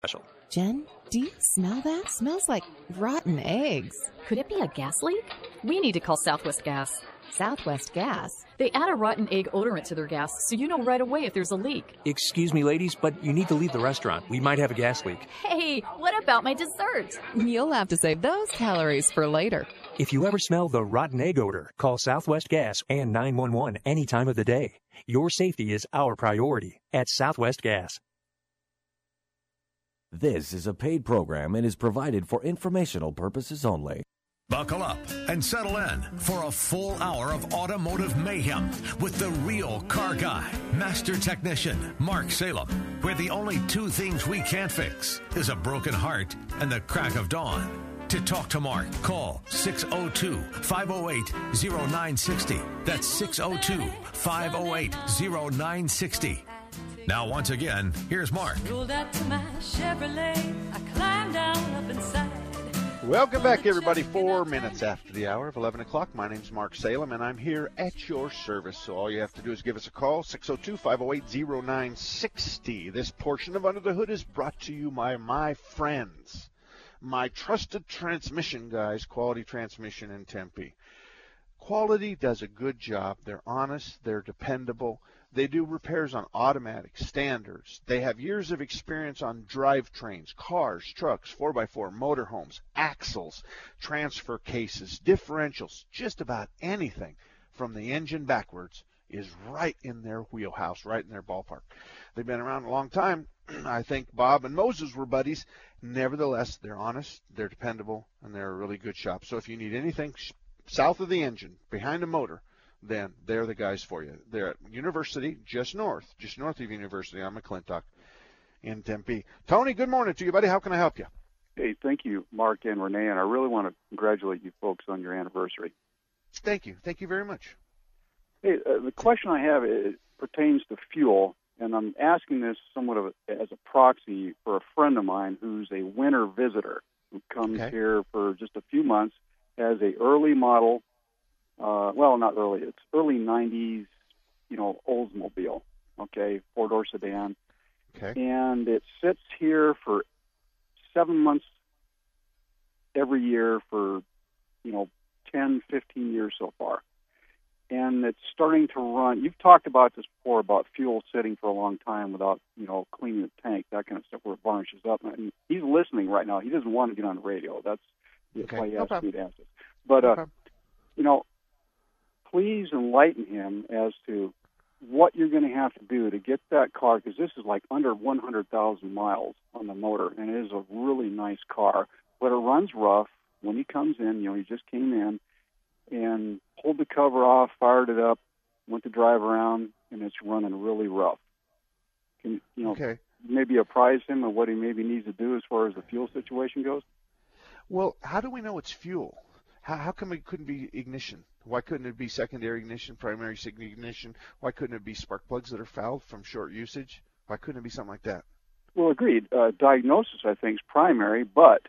special. Jen, do you smell that? Smells like rotten eggs. Could it be a gas leak? We need to call Southwest Gas. Southwest Gas? They add a rotten egg odorant to their gas, so you know right away if there's a leak. Excuse me, ladies, but you need to leave the restaurant. We might have a gas leak. Hey, what about my dessert? You'll have to save those calories for later. If you ever smell the rotten egg odor, call Southwest Gas and 911 any time of the day. Your safety is our priority at Southwest Gas. This is a paid program and is provided for informational purposes only. Buckle up and settle in for a full hour of automotive mayhem with the real car guy, master technician, Mark Salem, where the only two things we can't fix is a broken heart and the crack of dawn. To talk to Mark, call 602-508-0960. That's 602-508-0960. Now, once again, here's Mark. Rolled out to my Chevrolet. I climbed down up inside. Welcome back, everybody. 4 minutes after the hour of 11 o'clock. My name's Mark Salem, and I'm here at your service. So all you have to do is give us a call, 602-508-0960. This portion of Under the Hood is brought to you by my friends, my trusted transmission guys, Quality Transmission in Tempe. Quality does a good job. They're honest. They're dependable. They do repairs on automatic, standards. They have years of experience on drivetrains, cars, trucks, 4x4, motorhomes, axles, transfer cases, differentials, just about anything from the engine backwards is right in their wheelhouse, right in their ballpark. They've been around a long time. I think Bob and Moses were buddies. Nevertheless, they're honest, they're dependable, and they're a really good shop. So if you need anything south of the engine, behind the motor, then they're the guys for you. They're at University, just north of University on McClintock in Tempe. Tony, good morning to you, buddy. How can I help you? Hey, thank you, Mark and Renee, and I really want to congratulate you folks on your anniversary. Thank you. Thank you very much. Hey, the question I have pertains to fuel, and I'm asking this somewhat as a proxy for a friend of mine who's a winter visitor who comes here for just a few months, has a early model, well, not early, it's early 90s, Oldsmobile, four-door sedan. Okay. And it sits here for 7 months every year for, 10, 15 years so far. And it's starting to run. You've talked about this before, about fuel sitting for a long time without, cleaning the tank, that kind of stuff where it varnishes up. And he's listening right now. He doesn't want to get on the radio. That's why he asked me to ask this. But, please enlighten him as to what you're going to have to do to get that car, because this is like under 100,000 miles on the motor, and it is a really nice car. But it runs rough. When he comes in, he just came in and pulled the cover off, fired it up, went to drive around, and it's running really rough. Can maybe apprise him of what he maybe needs to do as far as the fuel situation goes? Well, how do we know it's fuel? How come it couldn't be ignition? Why couldn't it be secondary ignition, primary ignition? Why couldn't it be spark plugs that are fouled from short usage? Why couldn't it be something like that? Well, agreed. Diagnosis, I think, is primary, but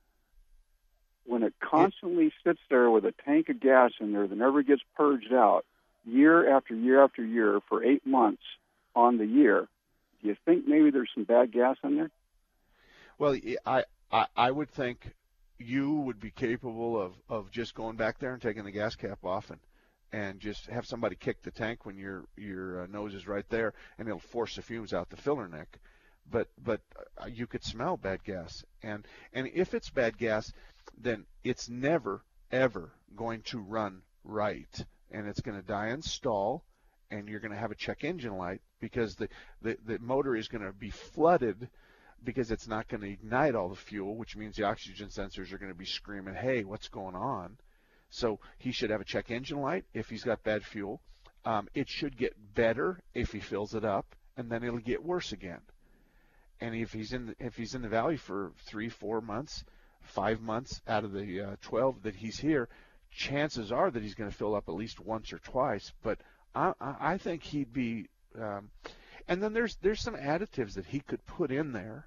when it constantly sits there with a tank of gas in there that never gets purged out, year after year after year for 8 months on the year, do you think maybe there's some bad gas in there? Well, I would think you would be capable of just going back there and taking the gas cap off and just have somebody kick the tank when your nose is right there, and it'll force the fumes out the filler neck. But you could smell bad gas, and if it's bad gas, then it's never ever going to run right, and it's going to die in stall, and you're going to have a check engine light because the motor is going to be flooded, because it's not going to ignite all the fuel, which means the oxygen sensors are going to be screaming, hey, what's going on? So he should have a check engine light if he's got bad fuel. It should get better if he fills it up, and then it'll get worse again. And if he's in the valley for 3-4 months, 5 months out of the 12 that he's here, chances are that he's going to fill up at least once or twice. But I think he'd be and then there's some additives that he could put in there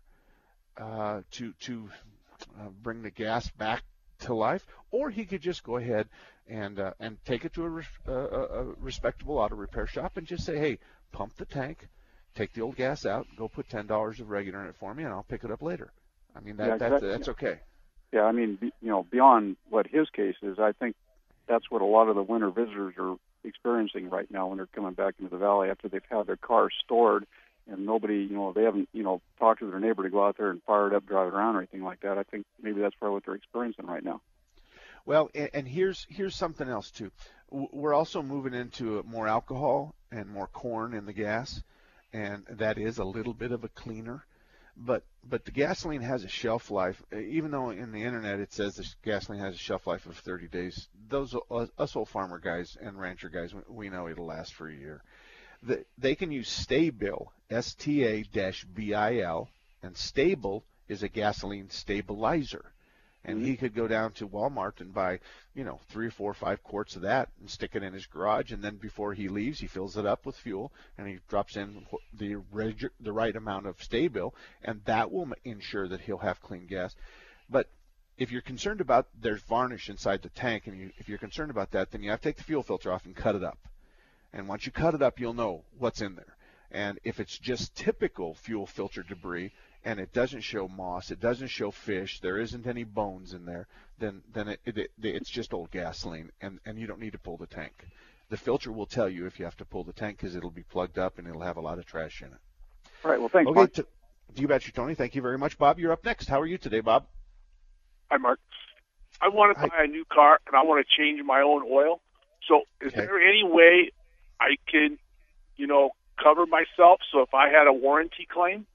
to bring the gas back to life, or he could just go ahead and take it to a respectable auto repair shop and just say, hey, pump the tank, take the old gas out, go put $10 of regular in it for me, and I'll pick it up later. I mean, that's okay. Yeah, I mean, beyond what his case is, I think that's what a lot of the winter visitors are experiencing right now when they're coming back into the valley after they've had their cars stored and nobody, they haven't, talked to their neighbor to go out there and fire it up, drive it around or anything like that. I think maybe that's probably what they're experiencing right now. Well, and here's something else too. We're also moving into more alcohol and more corn in the gas, and that is a little bit of a cleaner. But the gasoline has a shelf life, even though in the internet it says the gasoline has a shelf life of 30 days. Those us old farmer guys and rancher guys, we know it'll last for a year. They can use Sta-Bil, STA-BIL, and Sta-Bil is a gasoline stabilizer. And he could go down to Walmart and buy, 3 or 4 or 5 quarts of that and stick it in his garage. And then before he leaves, he fills it up with fuel and he drops in the right amount of Sta-Bil, and that will ensure that he'll have clean gas. But if you're concerned about there's varnish inside the tank, and if you're concerned about that, then you have to take the fuel filter off and cut it up. And once you cut it up, you'll know what's in there. And if it's just typical fuel filter debris, and it doesn't show moss, it doesn't show fish, there isn't any bones in there, then it's just old gasoline, and you don't need to pull the tank. The filter will tell you if you have to pull the tank because it'll be plugged up and it'll have a lot of trash in it. All right, well, thanks, okay, Mark. You betcha, Tony. Thank you very much. Bob, you're up next. How are you today, Bob? Hi, Mark. I want to buy a new car, and I want to change my own oil. So is there any way I can, cover myself so if I had a warranty claim?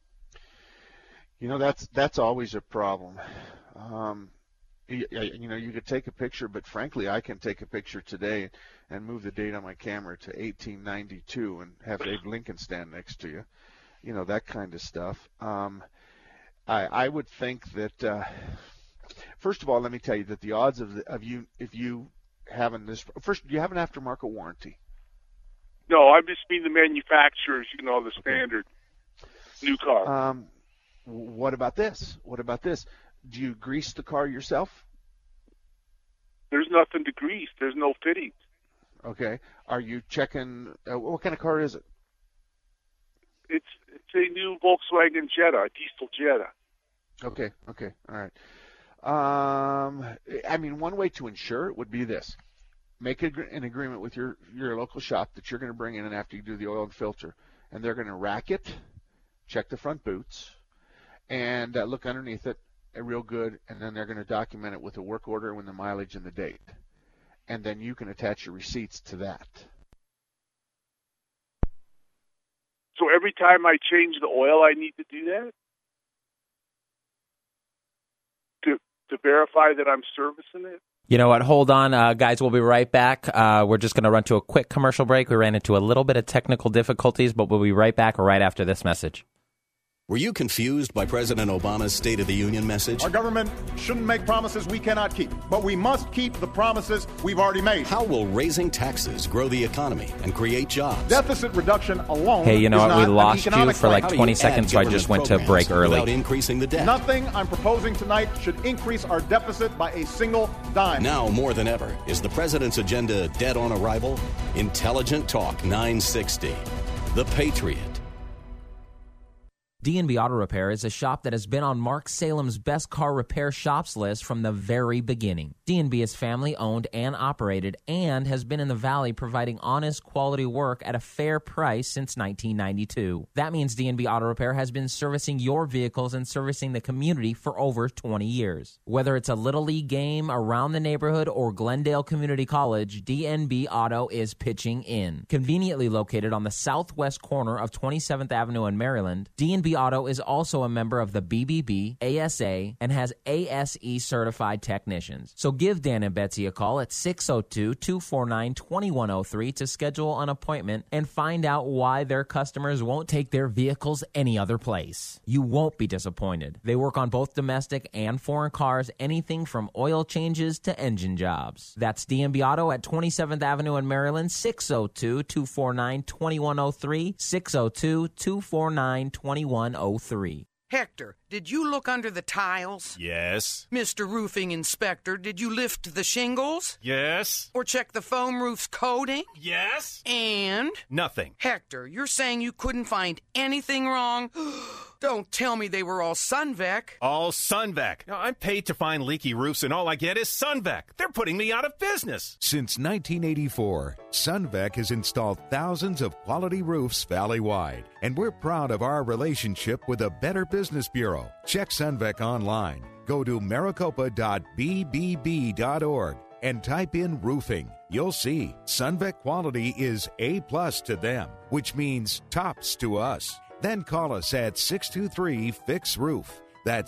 That's always a problem. You could take a picture, but frankly, I can take a picture today and move the date on my camera to 1892 and have Abe Lincoln stand next to you. That kind of stuff. I would think that, first of all, let me tell you that the odds of you having this, first, do you have an aftermarket warranty? No, I just mean the manufacturers, the standard new car. What about this? Do you grease the car yourself? There's nothing to grease. There's no fittings. Okay. Are you checking, what kind of car is it? It's a new Volkswagen Jetta, a diesel Jetta. Okay. All right. One way to insure it would be this. Make an agreement with your local shop that you're going to bring in after you do the oil and filter, and they're going to rack it, check the front boots, and look underneath it real good, and then they're going to document it with a work order and the mileage and the date. And then you can attach your receipts to that. So every time I change the oil, I need to do that? To verify that I'm servicing it? You know what? Hold on, guys. We'll be right back. We're just going to run to a quick commercial break. We ran into a little bit of technical difficulties, but we'll be right back right after this message. Were you confused by President Obama's State of the Union message? Our government shouldn't make promises we cannot keep, but we must keep the promises we've already made. How will raising taxes grow the economy and create jobs? Deficit reduction alone Hey, you know is what? not We lost you for like 20 you seconds, so I just went to break early. Without increasing the debt? Nothing I'm proposing tonight should increase our deficit by a single dime. Now more than ever, is the president's agenda dead on arrival? Intelligent Talk 960. The Patriot. D&B Auto Repair is a shop that has been on Mark Salem's best car repair shops list from the very beginning. D&B is family-owned and operated and has been in the Valley providing honest, quality work at a fair price since 1992. That means D&B Auto Repair has been servicing your vehicles and servicing the community for over 20 years. Whether it's a Little League game around the neighborhood or Glendale Community College, D&B Auto is pitching in. Conveniently located on the southwest corner of 27th Avenue in Maryland, D&B Auto is also a member of the BBB, ASA, and has ASE certified technicians. So give Dan and Betsy a call at 602-249-2103 to schedule an appointment and find out why their customers won't take their vehicles any other place. You won't be disappointed. They work on both domestic and foreign cars, anything from oil changes to engine jobs. That's D&B Auto at 27th Avenue in Maryland, 602-249-2103, 602-249-2103. Hector, did you look under the tiles? Yes. Mr. Roofing Inspector, did you lift the shingles? Yes. Or check the foam roof's coating? Yes. And? Nothing. Hector, you're saying you couldn't find anything wrong? Don't tell me they were all Sunvec. All Sunvec. Now, I'm paid to find leaky roofs, and all I get is Sunvec. They're putting me out of business. Since 1984, Sunvec has installed thousands of quality roofs valley-wide, and we're proud of our relationship with the Better Business Bureau. Check Sunvec online. Go to maricopa.bbb.org and type in roofing. You'll see Sunvec quality is A+ to them, which means tops to us. Then call us at 623-FIX-ROOF. That's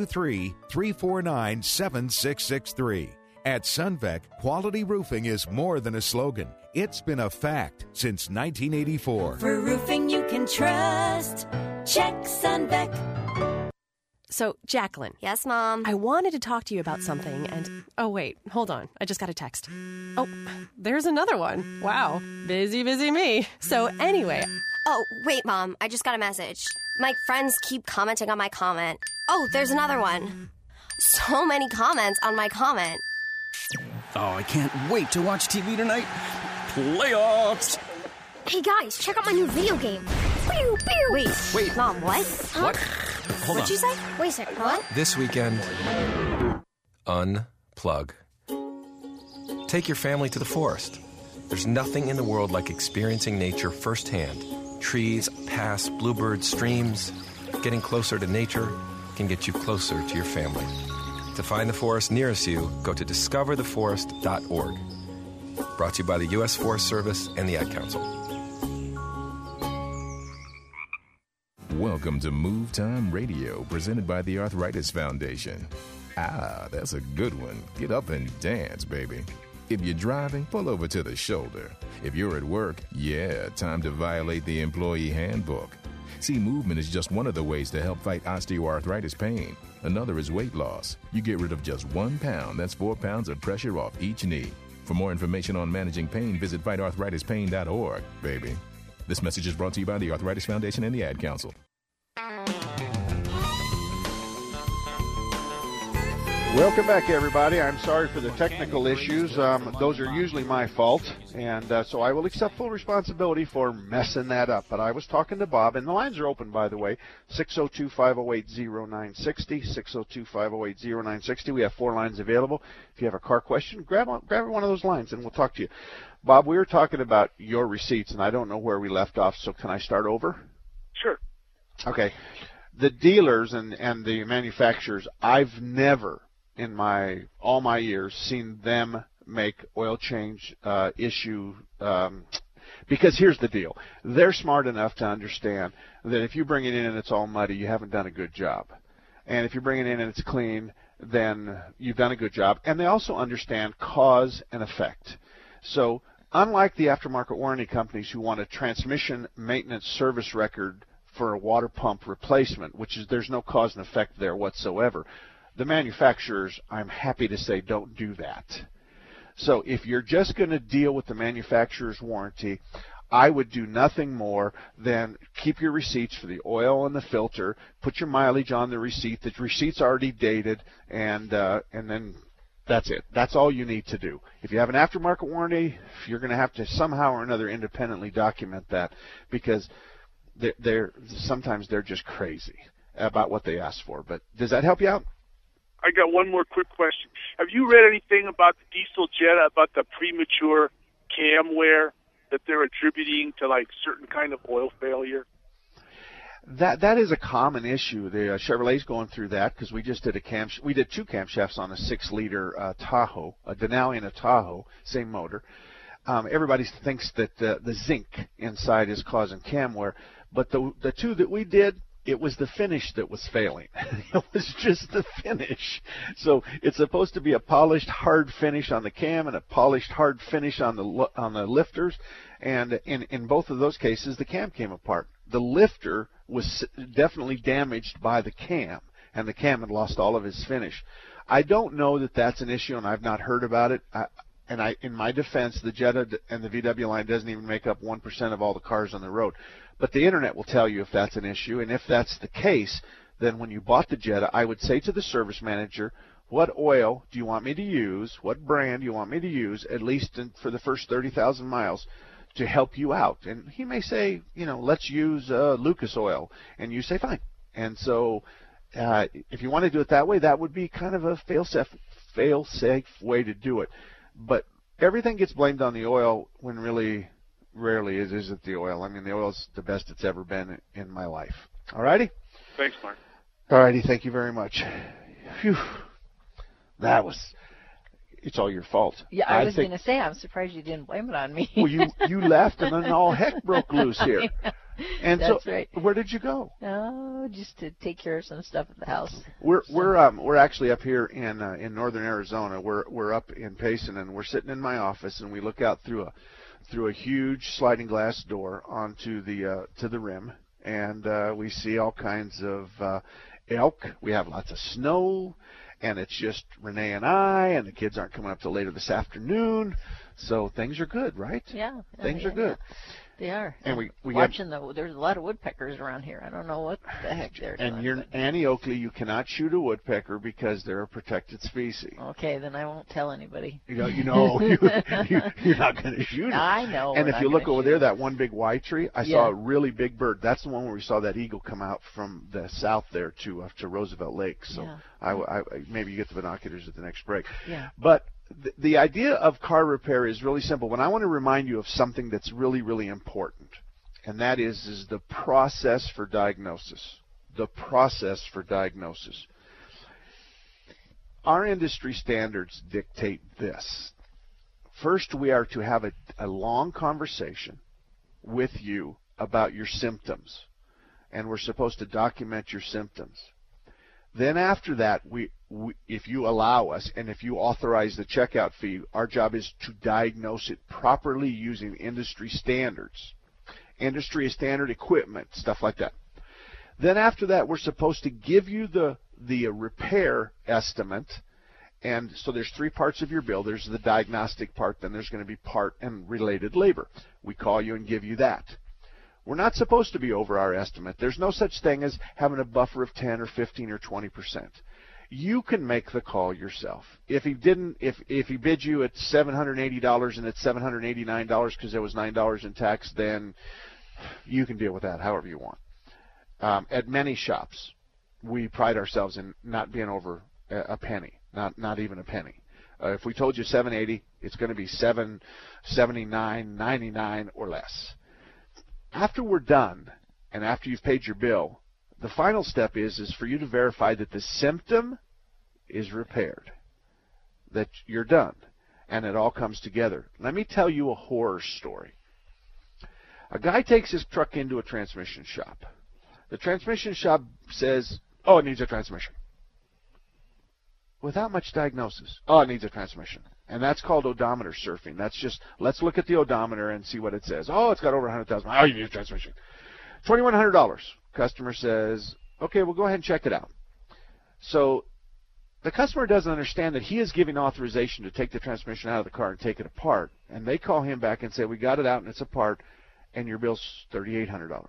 623-349-7663. At Sunvec, quality roofing is more than a slogan. It's been a fact since 1984. For roofing you can trust, check Sunvec. So, Jacqueline. Yes, Mom? I wanted to talk to you about something, and... Oh, wait. Hold on. I just got a text. Oh, there's another one. Wow. Busy me. So, anyway... Oh, wait, Mom. I just got a message. My friends keep commenting on my comment. Oh, there's another one. So many comments on my comment. Oh, I can't wait to watch TV tonight. Playoffs! Hey, guys, check out my new video game. Pew, pew. Wait. Mom, what? Huh? What? Hold What'd you say? Wait a second, what? This weekend, unplug. Take your family to the forest. There's nothing in the world like experiencing nature firsthand. Trees, paths, bluebirds, streams. Getting closer to nature can get you closer to your family. To find the forest nearest you, go to discovertheforest.org. Brought to you by the U.S. Forest Service and the Ad Council. Welcome to Move Time Radio, presented by the Arthritis Foundation. Ah, that's a good one. Get up and dance, baby. If you're driving, pull over to the shoulder. If you're at work, time to violate the employee handbook. See, movement is just one of the ways to help fight osteoarthritis pain. Another is weight loss. You get rid of just 1 pound. That's 4 pounds of pressure off each knee. For more information on managing pain, visit fightarthritispain.org, baby. This message is brought to you by the Arthritis Foundation and the Ad Council. Welcome back, everybody. I'm sorry for the technical issues. Those are usually my fault, and so I will accept full responsibility for messing that up. But I was talking to Bob, and the lines are open, by the way, 602-508-0960, 602-508-0960. We have 4 lines available. If you have a car question, grab one of those lines, and we'll talk to you. Bob, we were talking about your receipts, and I don't know where we left off, so can I start over? Sure. Okay. The dealers and the manufacturers, I've never in all my years seen them make oil change issue because here's the deal. They're smart enough to understand that if you bring it in and it's all muddy, you haven't done a good job. And if you bring it in and it's clean, then you've done a good job. And they also understand cause and effect. So unlike the aftermarket warranty companies who want a transmission maintenance service record for a water pump replacement, which is there's no cause and effect there whatsoever, the manufacturers, I'm happy to say, don't do that. So if you're just going to deal with the manufacturer's warranty, I would do nothing more than keep your receipts for the oil and the filter, put your mileage on the receipt. The receipt's already dated, and then that's it. That's all you need to do. If you have an aftermarket warranty, you're going to have to somehow or another independently document that, because sometimes they're just crazy about what they ask for. But does that help you out? I got one more quick question. Have you read anything about the diesel Jetta, about the premature cam wear that they're attributing to like certain kind of oil failure? That is a common issue. The Chevrolet's going through that because we just did we did 2 camshafts on a 6-liter Tahoe, a Denali and a Tahoe, same motor. Everybody thinks that the zinc inside is causing cam wear, but the 2 that we did, it was the finish that was failing. It was just the finish. So it's supposed to be a polished hard finish on the cam and a polished hard finish on the lifters, and in both of those cases the cam came apart. The lifter was definitely damaged by the cam, and the cam had lost all of its finish. I don't know that that's an issue, and I've not heard about it. In my defense, the Jetta and the VW line doesn't even make up 1% of all the cars on the road. But the internet will tell you if that's an issue, and if that's the case, than when you bought the Jetta, I would say to the service manager, what oil do you want me to use? What brand do you want me to use, at least for the first 30,000 miles, to help you out? And he may say, let's use Lucas oil. And you say, fine. And so if you want to do it that way, that would be kind of a fail-safe way to do it. But everything gets blamed on the oil when really rarely it isn't the oil. I mean, the oil's the best it's ever been in my life. All righty? Thanks, Mark. All righty. Thank you very much. Phew. It's all your fault. Yeah, I was going to say, I'm surprised you didn't blame it on me. Well, you left, and then all heck broke loose here. And That's so, right. Where did you go? Oh, just to take care of some stuff at the house. We're actually up here in northern Arizona. We're up in Payson, and we're sitting in my office, and we look out through a huge sliding glass door onto the rim, and we see all kinds of elk. We have lots of snow. And it's just Renee and I, and the kids aren't coming up till later this afternoon, so things are good, right? Yeah. Things are good. They are. And we watching there's a lot of woodpeckers around here. I don't know what the heck they're doing. And Annie Oakley, you cannot shoot a woodpecker because they're a protected species. Okay, then I won't tell anybody. You're not going to shoot it. I know. And if you look over there, that one big white tree, I saw a really big bird. That's the one where we saw that eagle come out from the south there to Roosevelt Lake. So I maybe you get the binoculars at the next break. Yeah. But the idea of car repair is really simple. When I want to remind you of something that's really, really important, and that is the process for diagnosis. The process for diagnosis. Our industry standards dictate this. First, we are to have a long conversation with you about your symptoms, and we're supposed to document your symptoms. Then after that, if you allow us and if you authorize the checkout fee, our job is to diagnose it properly using industry standards, industry standard equipment, stuff like that. Then after that, we're supposed to give you the repair estimate. And so there's three parts of your bill. There's the diagnostic part, then there's going to be part and related labor. We call you and give you that. We're not supposed to be over our estimate. There's no such thing as having a buffer of 10 or 15 or 20%. You can make the call yourself. If he bid you at $780 and it's $789 because there was $9 in tax, then you can deal with that however you want. At many shops, we pride ourselves in not being over a penny, not even a penny. If we told you $780, it's going to be $779, $99 or less. After we're done, and after you've paid your bill, the final step is for you to verify that the symptom is repaired, that you're done, and it all comes together. Let me tell you a horror story. A guy takes his truck into a transmission shop. The transmission shop says, oh, it needs a transmission. Without much diagnosis. Oh, it needs a transmission. And that's called odometer surfing. That's just, let's look at the odometer and see what it says. Oh, it's got over 100,000. Oh, you need a transmission. $2,100. Customer says, okay, well, go ahead and check it out. So the customer doesn't understand that he is giving authorization to take the transmission out of the car and take it apart. And they call him back and say, we got it out and it's apart, and your bill's $3,800.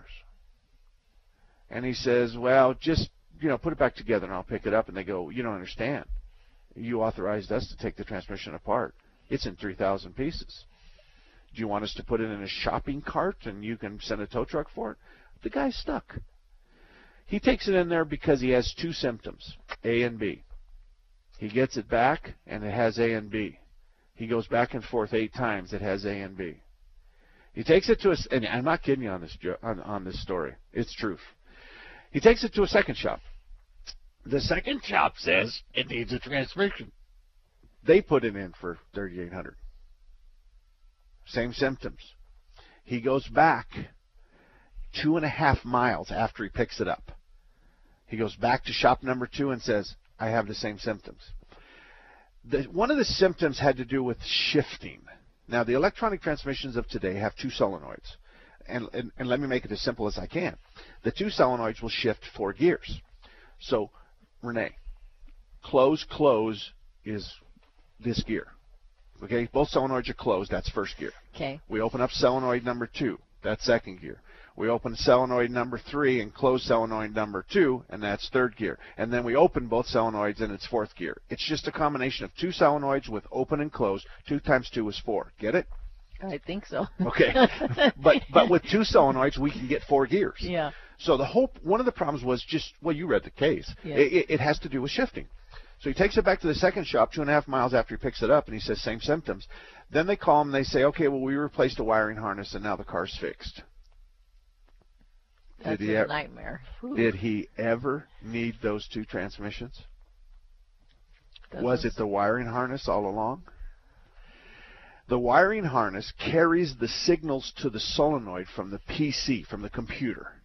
And he says, well, just, put it back together and I'll pick it up. And they go, you don't understand. You authorized us to take the transmission apart. It's in 3,000 pieces. Do you want us to put it in a shopping cart and you can send a tow truck for it? The guy's stuck. He takes it in there because he has two symptoms, A and B. He gets it back and it has A and B. He goes back and forth 8 times. It has A and B. He takes it to us, and I'm not kidding you on this story. It's truth. He takes it to a second shop. The second shop says it needs a transmission. They put it in for $3,800. Same symptoms. He goes back 2.5 miles after he picks it up. He goes back to shop number 2 and says, I have the same symptoms. One of the symptoms had to do with shifting. Now, the electronic transmissions of today have 2 solenoids. And let me make it as simple as I can. The 2 solenoids will shift 4 gears. So, Renee, close is this gear. Okay, both solenoids are closed. That's first gear. Okay. We open up solenoid number 2. That's second gear. We open solenoid number 3 and close solenoid number 2, and that's third gear. And then we open both solenoids, and it's fourth gear. It's just a combination of 2 solenoids with open and close. 2 times 2 is 4. Get it? I think so. Okay. But with 2 solenoids, we can get 4 gears. Yeah. So one of the problems was just, well, you read the case. Yeah. It has to do with shifting. So he takes it back to the second shop 2.5 miles after he picks it up, and he says, same symptoms. Then they call him, and they say, okay, well, we replaced the wiring harness, and now the car's fixed. That's a nightmare. Did he ever need those 2 transmissions? Was it the wiring harness all along? The wiring harness carries the signals to the solenoid from the PC, from the computer.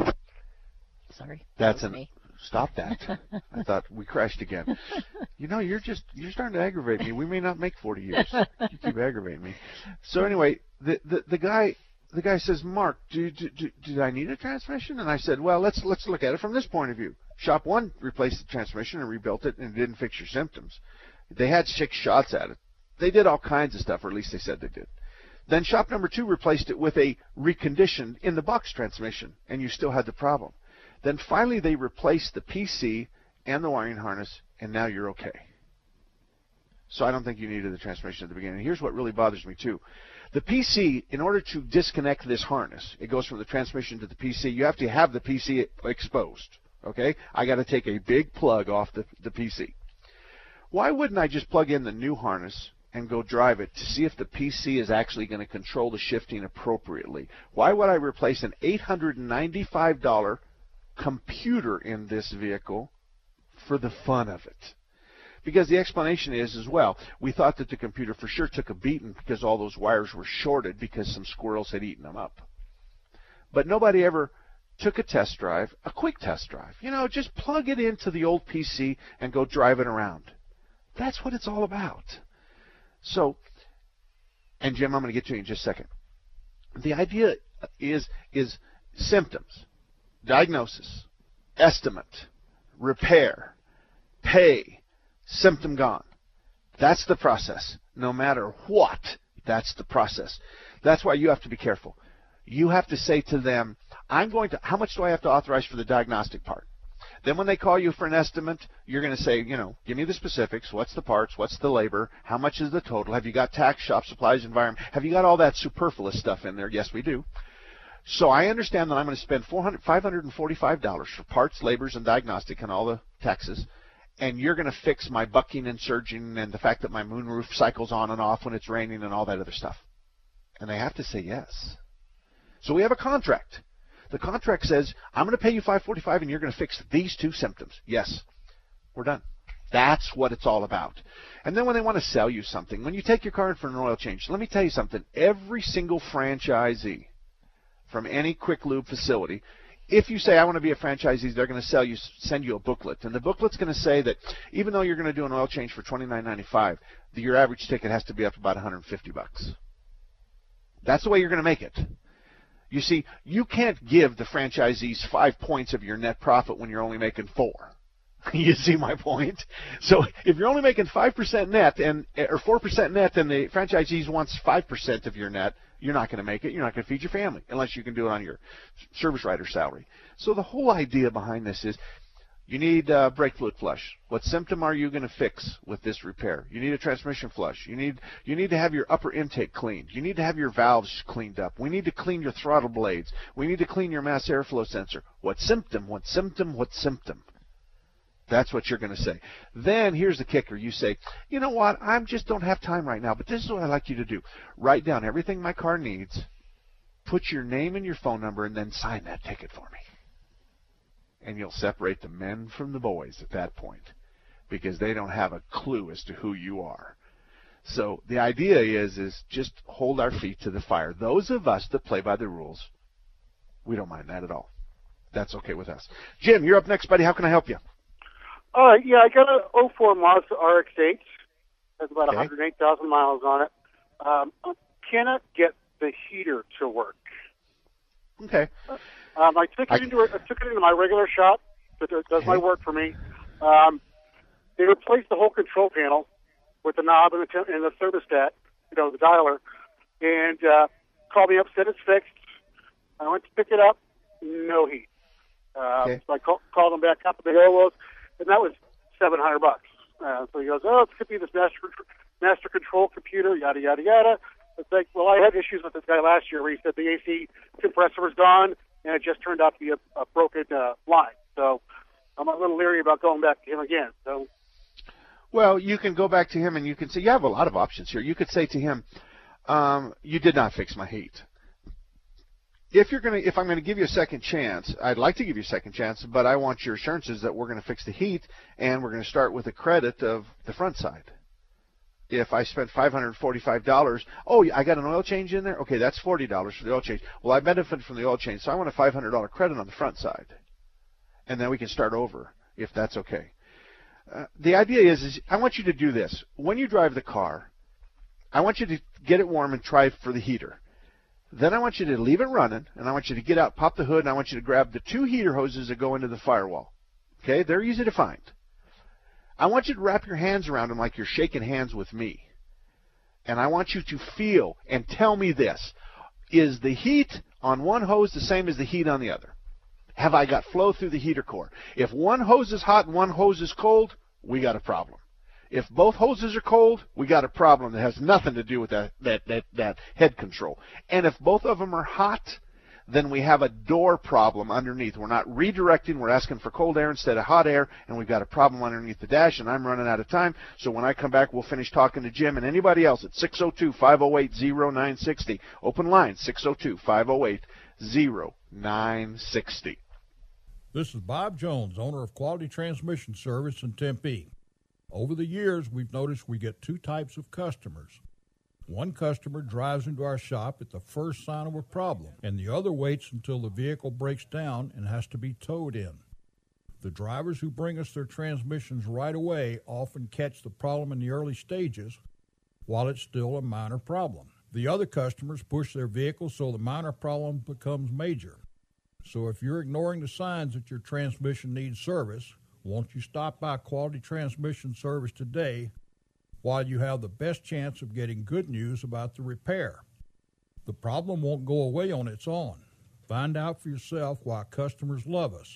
Sorry. That's me. Stop that. I thought we crashed again. You know, you're starting to aggravate me. We may not make 40 years. You keep aggravating me. So anyway, the guy says, Mark, did I need a transmission? And I said, well, let's look at it from this point of view. Shop 1 replaced the transmission and rebuilt it, and it didn't fix your symptoms. They had 6 shots at it. They did all kinds of stuff, or at least they said they did. Then shop number 2 replaced it with a reconditioned in-the-box transmission, and you still had the problem. Then finally they replaced the PC and the wiring harness, and now you're okay. So I don't think you needed the transmission at the beginning. Here's what really bothers me, too. The PC, in order to disconnect this harness, it goes from the transmission to the PC, you have to have the PC exposed. Okay? I got to take a big plug off the PC. Why wouldn't I just plug in the new harness and go drive it to see if the PC is actually going to control the shifting appropriately? Why would I replace an $895 computer in this vehicle for the fun of it? Because the explanation is as well, we thought that the computer for sure took a beating because all those wires were shorted because some squirrels had eaten them up. But nobody ever took a test drive, a quick test drive. You know, just plug it into the old PC and go drive it around. That's what it's all about. So, and Jim, I'm going to get to you in just a second. The idea is symptoms, diagnosis, estimate, repair, pay, symptom gone. That's the process. No matter what, that's the process. That's why you have to be careful. You have to say to them, how much do I have to authorize for the diagnostic part? Then when they call you for an estimate, you're going to say, give me the specifics. What's the parts? What's the labor? How much is the total? Have you got tax, shop supplies, environment? Have you got all that superfluous stuff in there? Yes, we do. So I understand that I'm going to spend $545 for parts, labors, and diagnostic and all the taxes, and you're going to fix my bucking and surging and the fact that my moonroof cycles on and off when it's raining and all that other stuff. And they have to say yes. So we have a contract. The contract says, I'm going to pay you $545 and you're going to fix these 2 symptoms. Yes, we're done. That's what it's all about. And then when they want to sell you something, when you take your car in for an oil change, let me tell you something. Every single franchisee from any quick lube facility, if you say, I want to be a franchisee, they're going to send you a booklet. And the booklet's going to say that even though you're going to do an oil change for $29.95, your average ticket has to be up about $150. That's the way you're going to make it. You see, you can't give the franchisees 5 points of your net profit when you're only making 4. You see my point? So if you're only making 5% net or 4% net, and the franchisees wants 5% of your net, you're not going to make it. You're not going to feed your family unless you can do it on your service rider salary. So the whole idea behind this is you need brake fluid flush. What symptom are you going to fix with this repair? You need a transmission flush. You need to have your upper intake cleaned. You need to have your valves cleaned up. We need to clean your throttle blades. We need to clean your mass airflow sensor. What symptom? What symptom? What symptom? That's what you're going to say. Then here's the kicker. You say, you know what? I just don't have time right now, but this is what I'd like you to do. Write down everything my car needs, put your name and your phone number, and then sign that ticket for me. And you'll separate the men from the boys at that point because they don't have a clue as to who you are. So the idea is just hold our feet to the fire. Those of us that play by the rules, we don't mind that at all. That's okay with us. Jim, you're up next, buddy. How can I help you? Yeah, I got a 04 Mazda RX-8. Has about 108,000 miles on it. I cannot get the heater to work. Okay. I took it into my regular shop that does my work for me. They replaced the whole control panel with the knob and the thermostat, the dialer, and called me up, said it's fixed. I went to pick it up, no heat. So I called him back up at the Hillos, and that was $700. So he goes, it could be this master control computer, yada, yada, yada. It's like, well, I had issues with this guy last year where he said the AC compressor was gone, and it just turned out to be a broken line. So I'm a little leery about going back to him again. So, well, you can go back to him and you can say, you have a lot of options here. You could say to him, you did not fix my heat. If I'm going to give you a second chance, I'd like to give you a second chance, but I want your assurances that we're going to fix the heat, and we're going to start with a credit of the front side. If I spent $545, I got an oil change in there? Okay, that's $40 for the oil change. Well, I benefited from the oil change, so I want a $500 credit on the front side. And then we can start over, if that's okay. The idea is I want you to do this. When you drive the car, I want you to get it warm and try for the heater. Then I want you to leave it running, and I want you to get out, pop the hood, and I want you to grab the 2 heater hoses that go into the firewall. Okay, they're easy to find. I want you to wrap your hands around them like you're shaking hands with me. And I want you to feel and tell me this. Is the heat on one hose the same as the heat on the other? Have I got flow through the heater core? If one hose is hot and one hose is cold, we got a problem. If both hoses are cold, we got a problem that has nothing to do with that head control. And if both of them are hot, then we have a door problem underneath. We're not redirecting. We're asking for cold air instead of hot air, and we've got a problem underneath the dash, and I'm running out of time. So when I come back, we'll finish talking to Jim and anybody else at 602-508-0960. Open line, 602-508-0960. This is Bob Jones, owner of Quality Transmission Service in Tempe. Over the years, we've noticed we get 2 types of customers. One customer drives into our shop at the first sign of a problem, and the other waits until the vehicle breaks down and has to be towed in. The drivers who bring us their transmissions right away often catch the problem in the early stages while it's still a minor problem. The other customers push their vehicles so the minor problem becomes major. So if you're ignoring the signs that your transmission needs service, won't you stop by Quality Transmission Service today while you have the best chance of getting good news about the repair? The problem won't go away on its own. Find out for yourself why customers love us.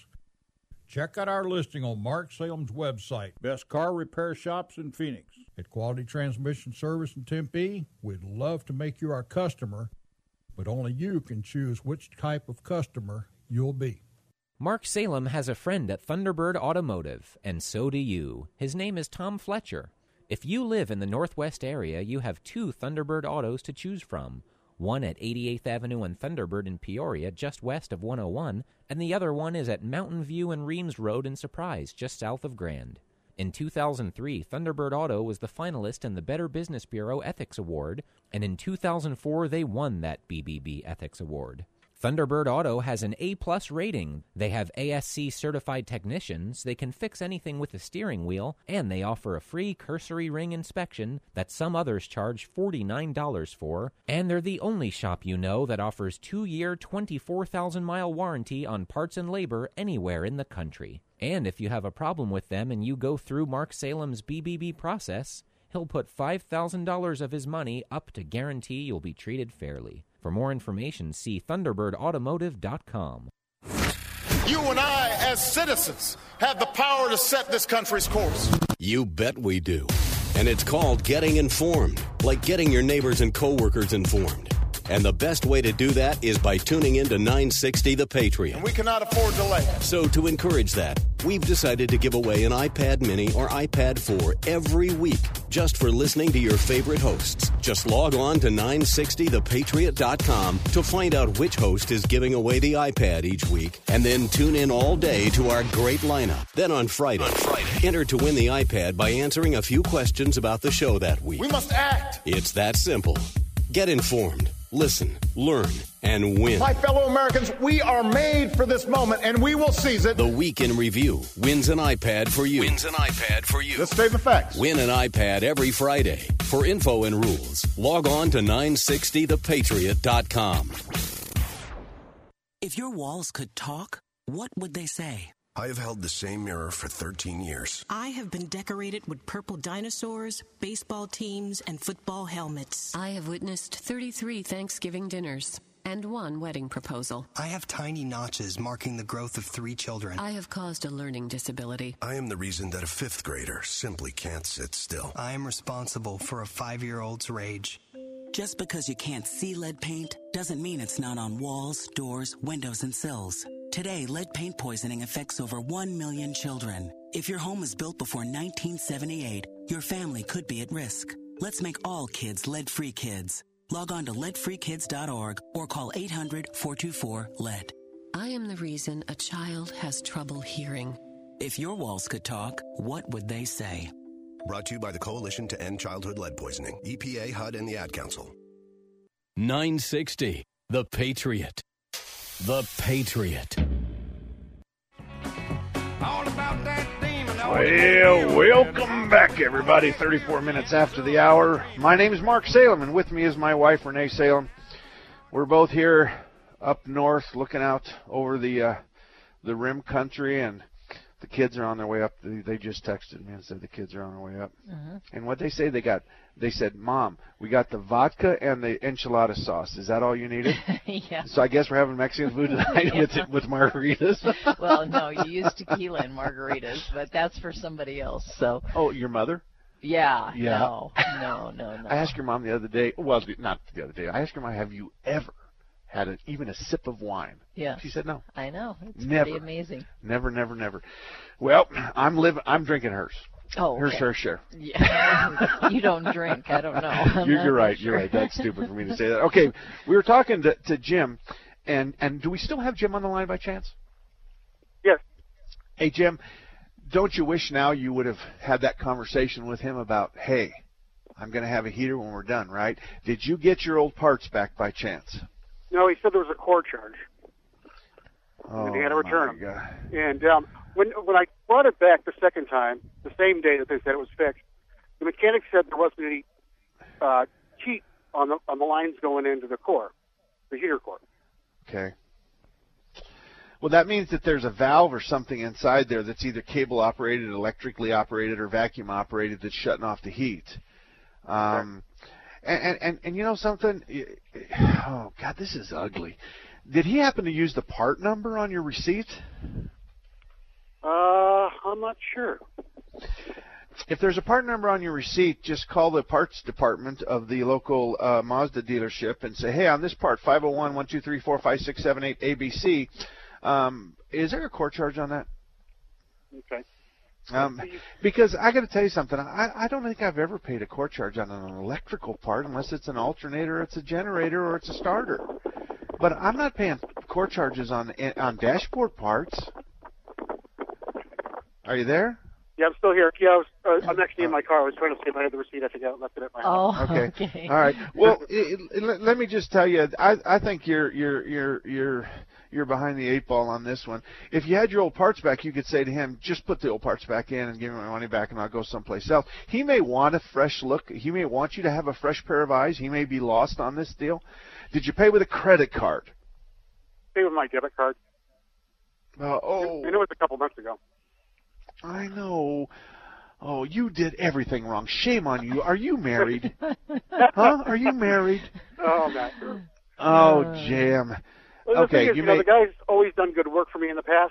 Check out our listing on Mark Salem's website, Best Car Repair Shops in Phoenix. At Quality Transmission Service in Tempe, we'd love to make you our customer, but only you can choose which type of customer you'll be. Mark Salem has a friend at Thunderbird Automotive, and so do you. His name is Tom Fletcher. If you live in the Northwest area, you have 2 Thunderbird autos to choose from. One at 88th Avenue and Thunderbird in Peoria, just west of 101, and the other one is at Mountain View and Reams Road in Surprise, just south of Grand. In 2003, Thunderbird Auto was the finalist in the Better Business Bureau Ethics Award, and in 2004 they won that BBB Ethics Award. Thunderbird Auto has an A-plus rating. They have ASC certified technicians, they can fix anything with the steering wheel, and they offer a free cursory ring inspection that some others charge $49 for, and they're the only shop you know that offers 2-year, 24,000-mile warranty on parts and labor anywhere in the country. And if you have a problem with them and you go through Mark Salem's BBB process, he'll put $5,000 of his money up to guarantee you'll be treated fairly. For more information, see ThunderbirdAutomotive.com. You and I, as citizens, have the power to set this country's course. You bet we do. And it's called getting informed, like getting your neighbors and coworkers informed. And the best way to do that is by tuning in to 960 The Patriot. And we cannot afford delay. So to encourage that, we've decided to give away an iPad Mini or iPad 4 every week just for listening to your favorite hosts. Just log on to 960thepatriot.com to find out which host is giving away the iPad each week, and then tune in all day to our great lineup. Then on Friday, enter to win the iPad by answering a few questions about the show that week. We must act. It's that simple. Get informed. Listen, learn, and win. My fellow Americans, we are made for this moment, and we will seize it. The Week in Review wins an iPad for you. Wins an iPad for you. Let's state the facts. Win an iPad every Friday. For info and rules, log on to 960thepatriot.com. If your walls could talk, what would they say? I have held the same mirror for 13 years. I have been decorated with purple dinosaurs, baseball teams, and football helmets. I have witnessed 33 Thanksgiving dinners. and 1 wedding proposal. I have tiny notches marking the growth of 3 children. I have caused a learning disability. I am the reason that a 5th grader simply can't sit still. I am responsible for a 5-year-old's rage. Just because you can't see lead paint doesn't mean it's not on walls, doors, windows, and sills. Today, lead paint poisoning affects over 1 million children. If your home was built before 1978, your family could be at risk. Let's make all kids lead-free kids. Log on to leadfreekids.org or call 800-424-LEAD. I am the reason a child has trouble hearing. If your walls could talk, what would they say? Brought to you by the Coalition to End Childhood Lead Poisoning, EPA, HUD, and the Ad Council. 960, The Patriot. The Patriot. All about that demon. Well, welcome back, everybody. 34 minutes after the hour. My name is Mark Salem, and with me is my wife, Renee Salem. We're both here up north looking out over the rim country, and the kids are on their way up. They just texted me and said the kids are on their way up. Mm-hmm. And what they say, they said, Mom, we got the vodka and the enchilada sauce. Is that all you needed? Yeah. So I guess we're having Mexican food tonight with margaritas. Well, no, you use tequila and margaritas, but that's for somebody else. So. Oh, your mother? Yeah. Yeah. No. I asked your mom the other day. Well, not the other day. I asked her, Mom, have you ever had even a sip of wine? Yeah. She said no. I know. It's Never. pretty amazing. Never. Well, I'm drinking hers. Oh, okay. Her share. Yeah. You don't drink. I don't know. You're right. You're right. That's stupid for me to say that. Okay, we were talking to Jim, and do we still have Jim on the line by chance? Yes. Hey, Jim, don't you wish now you would have had that conversation with him about, hey, I'm going to have a heater when we're done, right? Did you get your old parts back by chance? No, he said there was a core charge. Oh, and he had to return them. God. And when I brought it back the second time, the same day that they said it was fixed, the mechanic said there wasn't any heat on the lines going into the core, the heater core. Okay. Well, that means that there's a valve or something inside there that's either cable operated, electrically operated, or vacuum operated that's shutting off the heat. And you know something? Oh, God, this is ugly. Did he happen to use the part number on your receipt? I'm not sure. If there's a part number on your receipt, just call the parts department of the local Mazda dealership and say, hey, on this part, 501-123-45678 ABC, is there a core charge on that? Okay. Because I got to tell you something. I don't think I've ever paid a core charge on an electrical part unless it's an alternator, it's a generator, or it's a starter. But I'm not paying core charges on dashboard parts. Are you there? Yeah, I'm still here. Yeah, I'm actually in my car. I was trying to see if I had the receipt. I think I left it at my house. Oh, okay. All right. Well, let me just tell you, I think you're behind the 8 ball on this one. If you had your old parts back, you could say to him, just put the old parts back in and give me my money back, and I'll go someplace else. He may want a fresh look. He may want you to have a fresh pair of eyes. He may be lost on this deal. Did you pay with a credit card? Pay with my debit card. And it was a couple months ago. I know. Oh, you did everything wrong. Shame on you. Are you married? Huh? Are you married? Oh, Matt. Oh, Jim. Well, the thing is, the guy's always done good work for me in the past.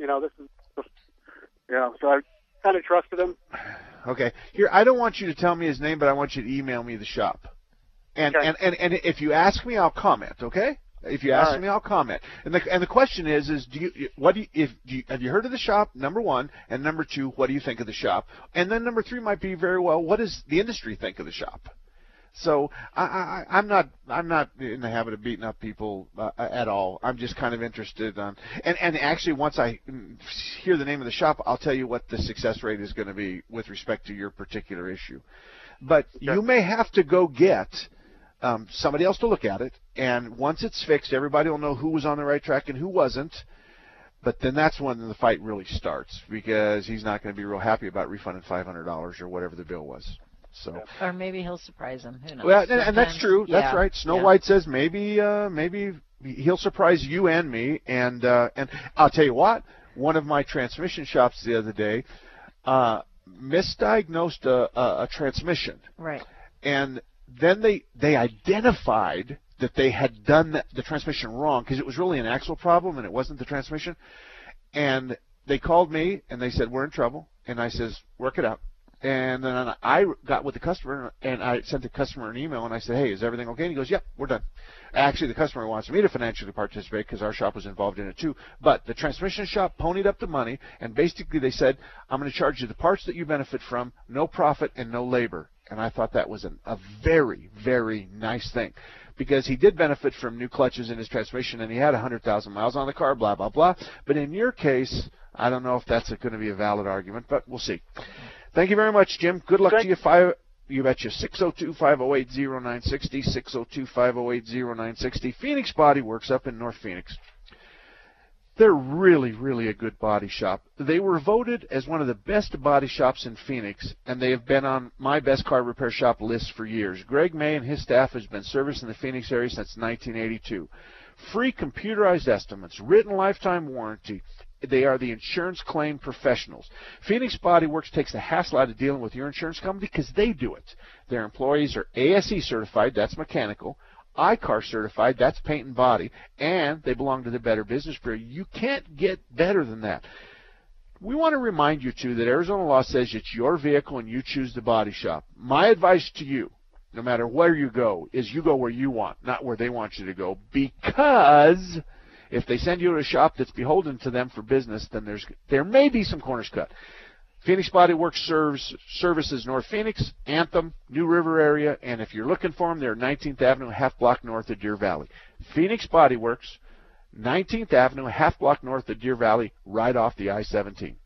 So I kind of trusted him. Okay. Here, I don't want you to tell me his name, but I want you to email me the shop. And if you ask me, I'll comment. Okay? If you ask me, I'll comment. And the question is have you heard of the shop? Number one, and number two, what do you think of the shop? And then number three might be very well, what does the industry think of the shop? So I'm not in the habit of beating up people at all. I'm just kind of interested on and actually once I hear the name of the shop, I'll tell you what the success rate is going to be with respect to your particular issue. But you may have to go get somebody else to look at it, and once it's fixed, everybody will know who was on the right track and who wasn't. But then that's when the fight really starts, because he's not going to be real happy about refunding $500 or whatever the bill was. So. Or maybe he'll surprise him. Who knows? Well, and that's true. Yeah. That's right. Snow White says maybe he'll surprise you and me. And I'll tell you what. One of my transmission shops the other day misdiagnosed a transmission. Right. And then they identified that they had done the transmission wrong, because it was really an axle problem and it wasn't the transmission. And they called me and they said, we're in trouble. And I says, work it out. And then I got with the customer and I sent the customer an email and I said, hey, is everything okay? And he goes, yeah, we're done. Actually, the customer wants me to financially participate because our shop was involved in it too. But the transmission shop ponied up the money, and basically they said, I'm going to charge you the parts that you benefit from, no profit and no labor. And I thought that was a very, very nice thing, because he did benefit from new clutches in his transmission and he had 100,000 miles on the car, blah, blah, blah. But in your case, I don't know if that's going to be a valid argument, but we'll see. Thank you very much, Jim. Good luck to you. You betcha. 602-508-0960, 602-508-0960. Phoenix Body Works up in North Phoenix. They're really, really a good body shop. They were voted as one of the best body shops in Phoenix, and they have been on my best car repair shop list for years. Greg May and his staff has been servicing the Phoenix area since 1982. Free computerized estimates, written lifetime warranty. They are the insurance claim professionals. Phoenix Body Works takes the hassle out of dealing with your insurance company because they do it. Their employees are ASE certified, that's mechanical, ICAR certified, that's paint and body, and they belong to the Better Business Bureau. You can't get better than that. We want to remind you, too, that Arizona law says it's your vehicle and you choose the body shop. My advice to you, no matter where you go, is you go where you want, not where they want you to go, because if they send you to a shop that's beholden to them for business, then there may be some corners cut. Phoenix Body Works services North Phoenix, Anthem, New River area, and if you're looking for them, they're 19th Avenue, half block north of Deer Valley. Phoenix Body Works, 19th Avenue, half block north of Deer Valley, right off the I-17.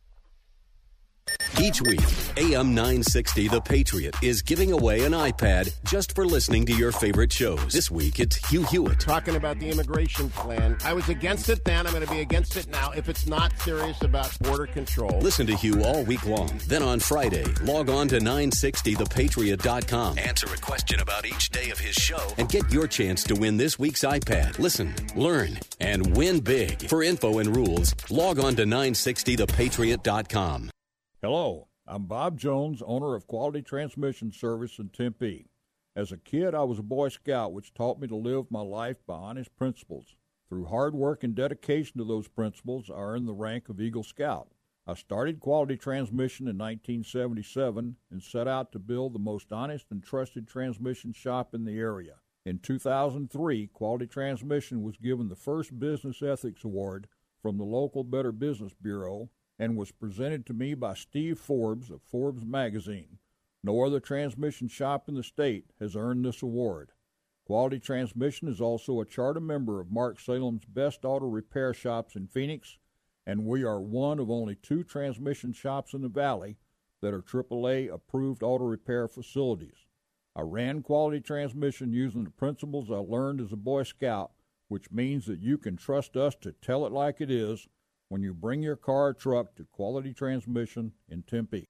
Each week, AM 960 The Patriot is giving away an iPad just for listening to your favorite shows. This week, it's Hugh Hewitt. Talking about the immigration plan. I was against it then. I'm going to be against it now if it's not serious about border control. Listen to Hugh all week long. Then on Friday, log on to 960thepatriot.com. Answer a question about each day of his show and get your chance to win this week's iPad. Listen, learn, and win big. For info and rules, log on to 960thepatriot.com. Hello, I'm Bob Jones, owner of Quality Transmission Service in Tempe. As a kid, I was a Boy Scout, which taught me to live my life by honest principles. Through hard work and dedication to those principles, I earned the rank of Eagle Scout. I started Quality Transmission in 1977 and set out to build the most honest and trusted transmission shop in the area. In 2003, Quality Transmission was given the first Business Ethics Award from the local Better Business Bureau and was presented to me by Steve Forbes of Forbes Magazine. No other transmission shop in the state has earned this award. Quality Transmission is also a charter member of Mark Salem's Best Auto Repair Shops in Phoenix, and we are one of only 2 transmission shops in the Valley that are AAA-approved auto repair facilities. I ran Quality Transmission using the principles I learned as a Boy Scout, which means that you can trust us to tell it like it is when you bring your car or truck to Quality Transmission in Tempe.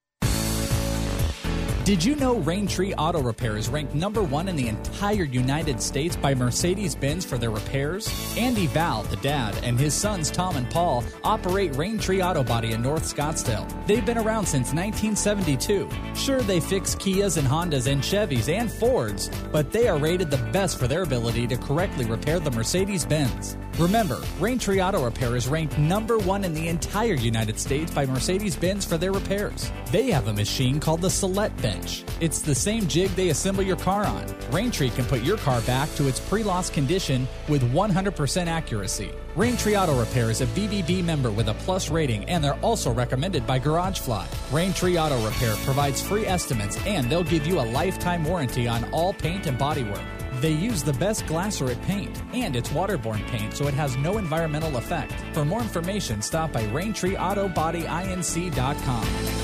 Did you know Raintree Auto Repair is ranked #1 in the entire United States by Mercedes-Benz for their repairs? Andy Val, the dad, and his sons Tom and Paul operate Raintree Auto Body in North Scottsdale. They've been around since 1972. Sure, they fix Kias and Hondas and Chevys and Fords, but they are rated the best for their ability to correctly repair the Mercedes-Benz. Remember, Raintree Auto Repair is ranked #1 in the entire United States by Mercedes-Benz for their repairs. They have a machine called the Select Bench. It's the same jig they assemble your car on. Raintree can put your car back to its pre-loss condition with 100% accuracy. Raintree Auto Repair is a BBB member with a plus rating, and they're also recommended by GarageFly. Raintree Auto Repair provides free estimates, and they'll give you a lifetime warranty on all paint and bodywork. They use the best Glaceret paint, and it's waterborne paint, so it has no environmental effect. For more information, stop by RaintreeAutoBodyInc.com.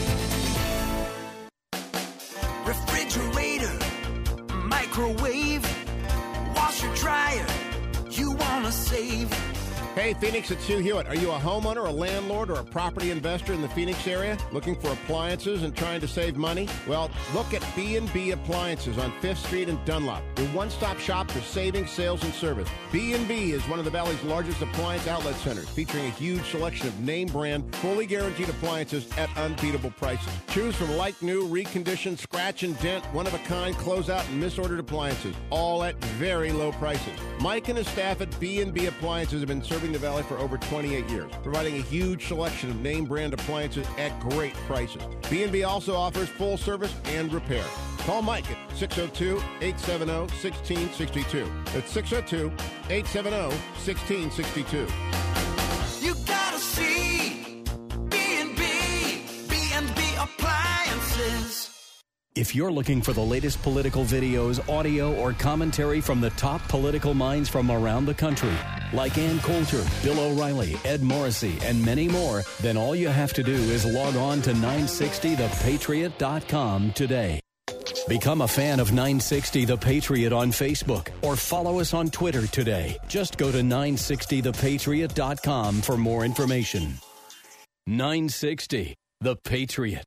Refrigerator, microwave, washer, dryer, you wanna save. Hey, Phoenix, it's Hugh Hewitt. Are you a homeowner, a landlord, or a property investor in the Phoenix area looking for appliances and trying to save money? Well, look at B&B Appliances on 5th Street in Dunlop, your one-stop shop for savings, sales, and service. B&B is one of the Valley's largest appliance outlet centers, featuring a huge selection of name-brand, fully guaranteed appliances at unbeatable prices. Choose from like-new, reconditioned, scratch and dent, one-of-a-kind, closeout, and misordered appliances, all at very low prices. Mike and his staff at B&B Appliances have been serving the Valley for over 28 years, providing a huge selection of name-brand appliances at great prices. B&B also offers full service and repair. Call Mike at 602-870-1662. That's 602-870-1662. You gotta see B&B Appliances. If you're looking for the latest political videos, audio, or commentary from the top political minds from around the country, like Ann Coulter, Bill O'Reilly, Ed Morrissey, and many more, then all you have to do is log on to 960thepatriot.com today. Become a fan of 960 The Patriot on Facebook or follow us on Twitter today. Just go to 960thepatriot.com for more information. 960 The Patriot.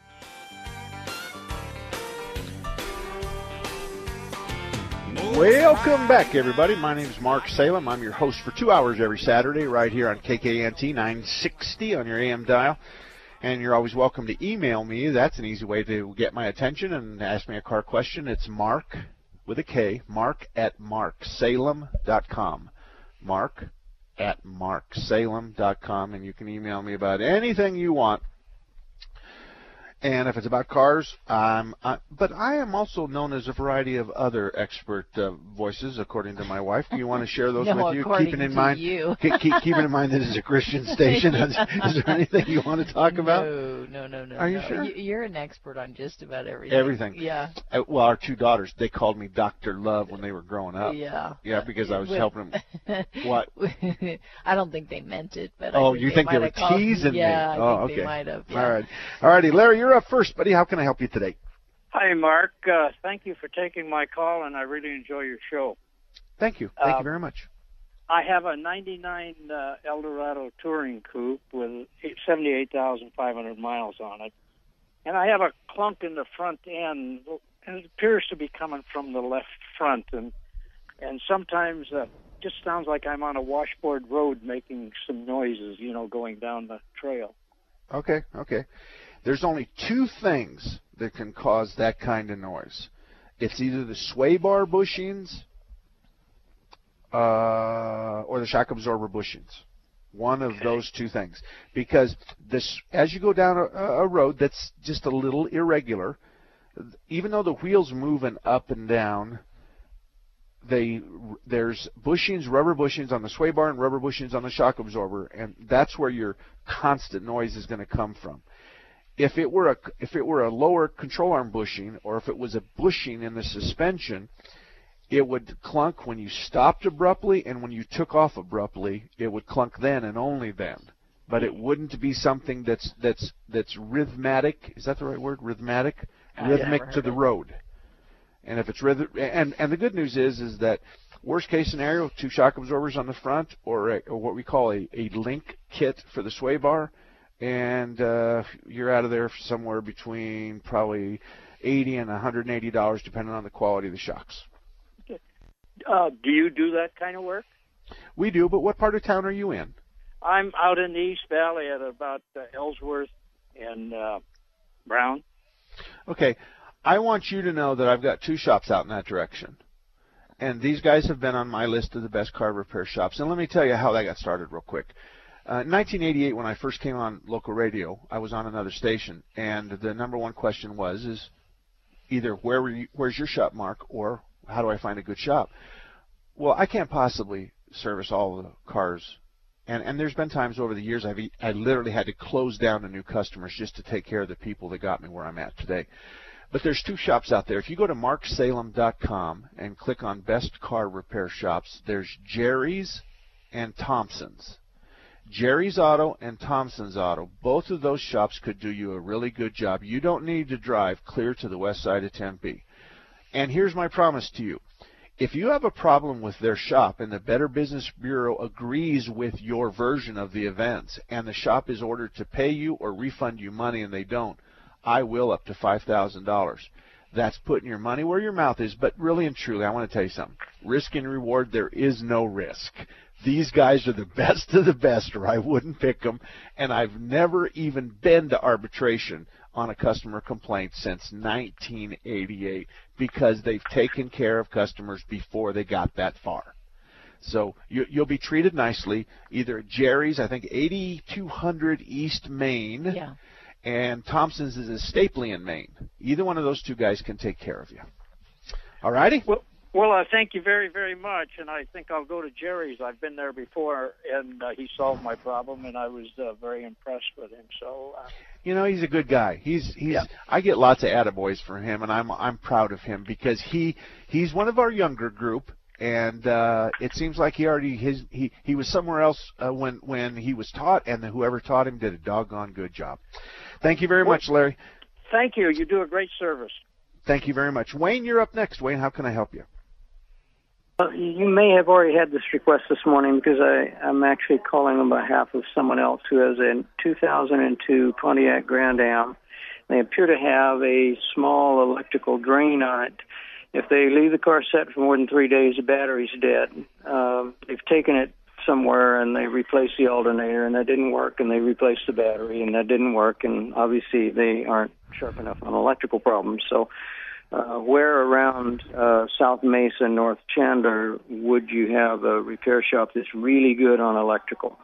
Welcome back, everybody. My name is Mark Salem. I'm your host for 2 hours every Saturday right here on KKNT 960 on your AM dial. And you're always welcome to email me. That's an easy way to get my attention and ask me a car question. It's Mark, with a K, Mark at marksalem.com. Mark at marksalem.com. And you can email me about anything you want. And if it's about cars, but I am also known as a variety of other expert voices, according to my wife. Do you want to share those with you? Keeping in mind that it's a Christian station. Is there anything you want to talk about? No. Are you sure? You're an expert on just about everything. Everything. Yeah. Well, our two daughters, they called me Dr. Love when they were growing up. Yeah. Yeah, because I was helping them. What? I don't think they meant it, but you think they were teasing me? Yeah, I think they okay. might have. Yeah. All right. All righty, Larry, you're up first, buddy. How can I help you today? Hi, Mark. Thank you for taking my call, and I really enjoy your show. Thank you. Thank you very much. I have a 99 Eldorado Touring Coupe with 78,500 miles on it, and I have a clunk in the front end, and it appears to be coming from the left front, and sometimes just sounds like I'm on a washboard road making some noises, going down the trail. Okay. There's only two things that can cause that kind of noise. It's either the sway bar bushings or the shock absorber bushings. One of those two things. Because as you go down a road that's just a little irregular, even though the wheel's moving up and down, there's bushings, rubber bushings on the sway bar and rubber bushings on the shock absorber, and that's where your constant noise is going to come from. If it were a lower control arm bushing, or if it was a bushing in the suspension, it would clunk when you stopped abruptly, and when you took off abruptly, it would clunk then and only then. But it wouldn't be something that's rhythmic. Is that the right word? Rhythmic to the road. And if it's and the good news is that worst case scenario, two shock absorbers on the front, or what we call a link kit for the sway bar, and you're out of there somewhere between probably $80 and $180, depending on the quality of the shocks. Do you do that kind of work? We do, but what part of town are you in? I'm out in the East Valley at about Ellsworth and Brown. Okay. I want you to know that I've got two shops out in that direction. And these guys have been on my list of the best car repair shops. And let me tell you how that got started real quick. In 1988, when I first came on local radio, I was on another station, and the number one question is either where's your shop, Mark, or how do I find a good shop? Well, I can't possibly service all the cars, and there's been times over the years I literally had to close down to new customers just to take care of the people that got me where I'm at today. But there's two shops out there. If you go to marksalem.com and click on Best Car Repair Shops, there's Jerry's and Thompson's. Jerry's Auto and Thompson's Auto, both of those shops could do you a really good job. You don't need to drive clear to the west side of Tempe. And here's my promise to you. If you have a problem with their shop and the Better Business Bureau agrees with your version of the events and the shop is ordered to pay you or refund you money and they don't, I will up to $5,000. That's putting your money where your mouth is. But really and truly, I want to tell you something. Risk and reward, there is no risk. These guys are the best of the best, or I wouldn't pick them. And I've never even been to arbitration on a customer complaint since 1988 because they've taken care of customers before they got that far. So you'll be treated nicely, either at Jerry's, I think 8200 East Main. Yeah. And Thompson's is a Stapleton, Maine. Either one of those two guys can take care of you. All righty? Well, thank you very, very much, and I think I'll go to Jerry's. I've been there before, and he solved my problem, and I was very impressed with him. So, you know, he's a good guy. I get lots of attaboys for him, and I'm proud of him because he's one of our younger group. And it seems like he was somewhere else when he was taught, and whoever taught him did a doggone good job. Thank you very much, Larry. Thank you. You do a great service. Thank you very much. Wayne, you're up next. Wayne, how can I help you? You may have already had this request this morning because I'm actually calling on behalf of someone else who has a 2002 Pontiac Grand Am. They appear to have a small electrical drain on it. If they leave the car set for more than 3 days, the battery's dead. They've taken it somewhere and they replaced the alternator and that didn't work, and they replaced the battery and that didn't work, and obviously they aren't sharp enough on electrical problems. So where around South Mesa, North Chandler, would you have a repair shop that's really good on electrical?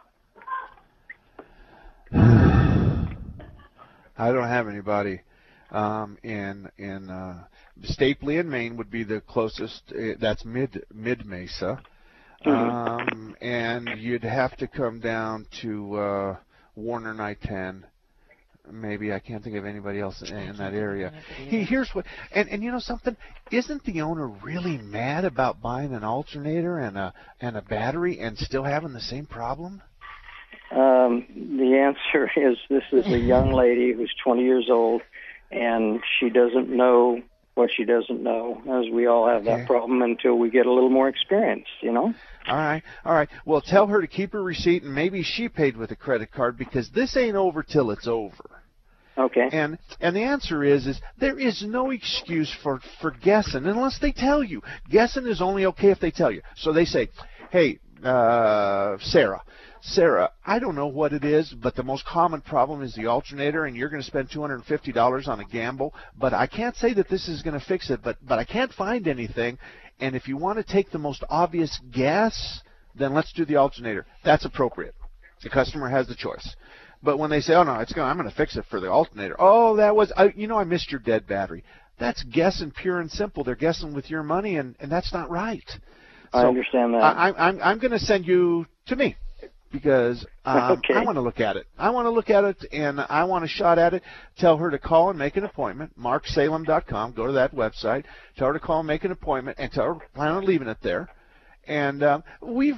I don't have anybody. In Stapleton, Maine would be the closest. That's mid Mesa, and you'd have to come down to Warner and I-10. Maybe I can't think of anybody else in that area. Here's what, and you know something? Isn't the owner really mad about buying an alternator and a battery and still having the same problem? The answer is this is a young lady who's 20 years old. And she doesn't know what she doesn't know, as we all have that problem until we get a little more experience, you know? All right. Well, tell her to keep her receipt, and maybe she paid with a credit card because this ain't over till it's over. Okay. And the answer is there is no excuse for guessing unless they tell you. Guessing is only okay if they tell you. So they say, hey, Sarah, I don't know what it is, but the most common problem is the alternator, and you're going to spend $250 on a gamble. But I can't say that this is going to fix it, but I can't find anything. And if you want to take the most obvious guess, then let's do the alternator. That's appropriate. The customer has the choice. But when they say, oh, no, I'm going to fix it for the alternator. Oh, I missed your dead battery. That's guessing pure and simple. They're guessing with your money, and that's not right. So I understand that. I'm going to send you to me. Because I want to look at it. I want to look at it, and I want a shot at it. Tell her to call and make an appointment. MarkSalem.com. Go to that website. Tell her to call and make an appointment, and tell her plan on leaving it there. And we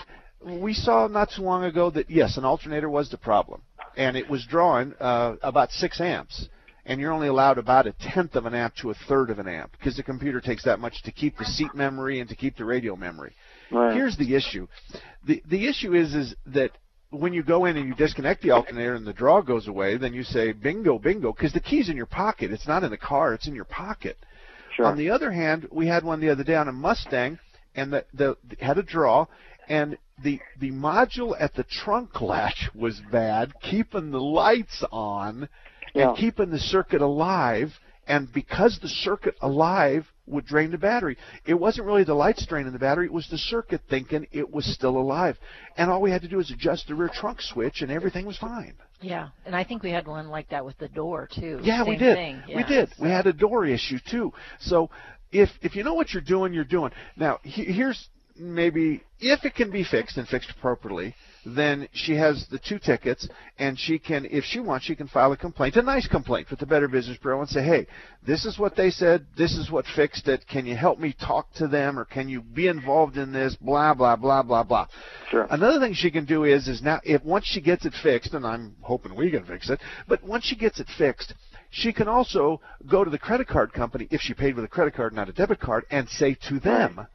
saw not too long ago that yes, an alternator was the problem, and it was drawing about 6 amps. And you're only allowed about 1/10 of an amp to 1/3 of an amp because the computer takes that much to keep the seat memory and to keep the radio memory. Right. Here's the issue. The issue is that when you go in and you disconnect the alternator and the draw goes away, then you say bingo, bingo, because the key's in your pocket. It's not in the car. It's in your pocket. Sure. On the other hand, we had one the other day on a Mustang, and the had a draw, and the module at the trunk latch was bad, keeping the lights on and keeping the circuit alive. And because the circuit alive would drain the battery, it wasn't really the lights draining the battery, it was the circuit thinking it was still alive. And all we had to do was adjust the rear trunk switch, and everything was fine. Yeah, and I think we had one like that with the door, too. Yeah, we did. We did. We had a door issue, too. So if you know what you're doing, you're doing. Now, here's maybe, if it can be fixed and fixed appropriately, then she has the 2 tickets, and she can, if she wants, she can file a complaint, a nice complaint with the Better Business Bureau and say, hey, this is what they said, this is what fixed it, can you help me talk to them, or can you be involved in this, blah, blah, blah, blah, blah. Sure. Another thing she can do is now, if once she gets it fixed, and I'm hoping we can fix it, but once she gets it fixed, she can also go to the credit card company, if she paid with a credit card, not a debit card, and say to them,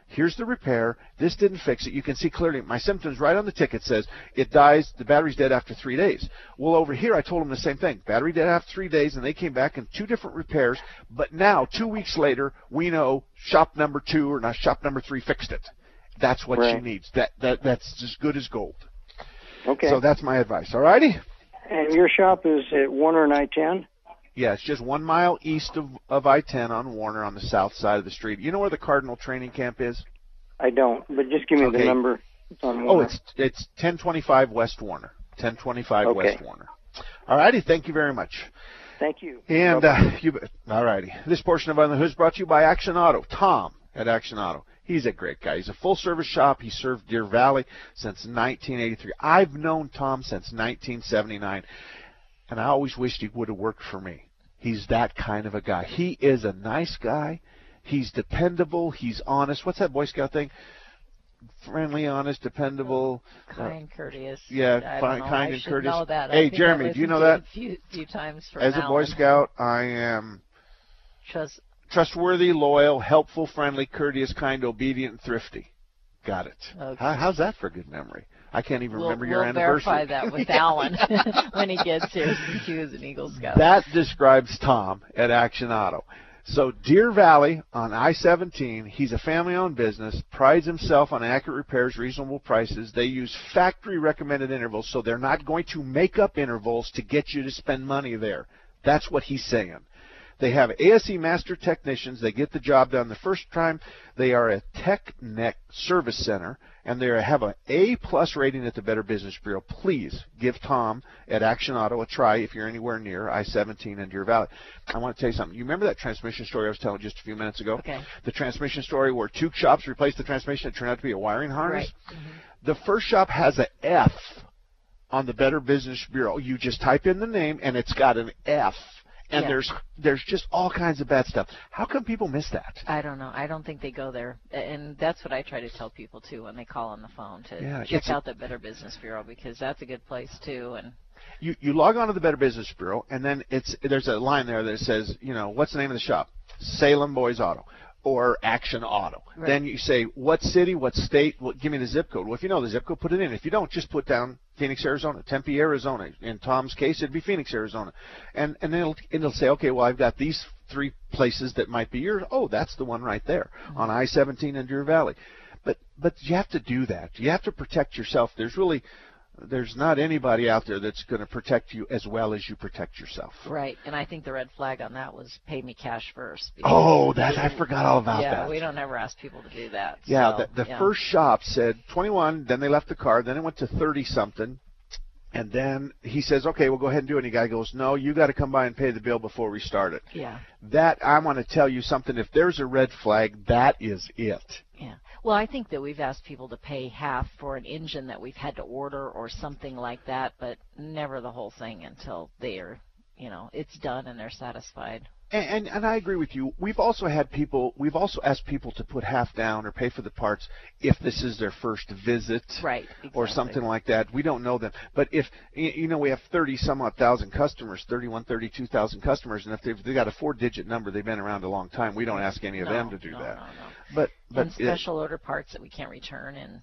Here's the repair. This didn't fix it. You can see clearly my symptoms right on the ticket says it dies, the battery's dead after 3 days. Well, over here I told them the same thing. Battery dead after 3 days, and they came back in 2 different repairs. But now, 2 weeks later, we know shop number 2 or not shop number 3 fixed it. That's what she needs. That's as good as gold. Okay. So that's my advice. All righty? And your shop is at Warner and I-10? Yeah, it's just 1 mile east of I-10 on Warner on the south side of the street. You know where the Cardinal training camp is? I don't, but just give me the number. It's on Warner. Oh, it's 1025 West Warner. 1025 West Warner. All righty, thank you very much. Thank you. And all righty. This portion of On the Hood is brought to you by Action Auto. Tom at Action Auto. He's a great guy. He's a full-service shop. He served Deer Valley since 1983. I've known Tom since 1979. And I always wished he would have worked for me. He's that kind of a guy. He is a nice guy. He's dependable. He's honest. What's that Boy Scout thing? Friendly, honest, dependable. Kind, courteous. Yeah, kind and courteous. Know that. Hey, Jeremy, do you know that? A few times from As a Boy Scout, I am trustworthy, loyal, helpful, friendly, courteous, kind, obedient, and thrifty. Got it. Okay. How's that for a good memory? I can't even remember your anniversary. We'll verify that with Alan when he gets here, since he was an Eagle Scout. That describes Tom at Action Auto. So Deer Valley on I-17, he's a family-owned business, prides himself on accurate repairs, reasonable prices. They use factory-recommended intervals, so they're not going to make up intervals to get you to spend money there. That's what he's saying. They have ASE master technicians. They get the job done the first time. They are a TechNet service center, and they have an A-plus rating at the Better Business Bureau. Please give Tom at Action Auto a try if you're anywhere near I-17 and Deer Valley. I want to tell you something. You remember that transmission story I was telling just a few minutes ago? Okay. The transmission story where 2 shops replaced the transmission. It turned out to be a wiring harness. Right. Mm-hmm. The first shop has an F on the Better Business Bureau. You just type in the name, and it's got an F. And there's just all kinds of bad stuff. How come people miss that? I don't know. I don't think they go there. And that's what I try to tell people, too, when they call on the phone to check out the Better Business Bureau, because that's a good place, too. And you log on to the Better Business Bureau, and then there's a line there that says, what's the name of the shop? Salem Boys Auto or Action Auto. Right. Then you say, what city, what state, give me the zip code. Well, if you know the zip code, put it in. If you don't, just put down Phoenix, Arizona, Tempe, Arizona. In Tom's case, it'd be Phoenix, Arizona. And then it'll say, okay, well, I've got these 3 places that might be yours. Oh, that's the one right there on I-17 in Deer Valley. But you have to do that. You have to protect yourself. There's not anybody out there that's going to protect you as well as you protect yourself. Right, and I think the red flag on that was pay me cash first. Oh, I forgot all about that. Yeah, we don't ever ask people to do that. Yeah, so, the first shop said 21, then they left the car, then it went to 30-something, and then he says, okay, we'll go ahead and do it. And the guy goes, no, you got to come by and pay the bill before we start it. Yeah. That, I want to tell you something. If there's a red flag, that is it. Yeah. Well, I think that we've asked people to pay half for an engine that we've had to order or something like that, but never the whole thing until they're, it's done and they're satisfied. And I agree with you. We've also asked people to put half down or pay for the parts if this is their first visit, right? Exactly. Or something like that. We don't know them, but if we have 30-some-odd thousand customers, 32,000 customers, and if they've got a 4-digit number, they've been around a long time. We don't ask any of them to do that. No. But special order parts that we can't return, and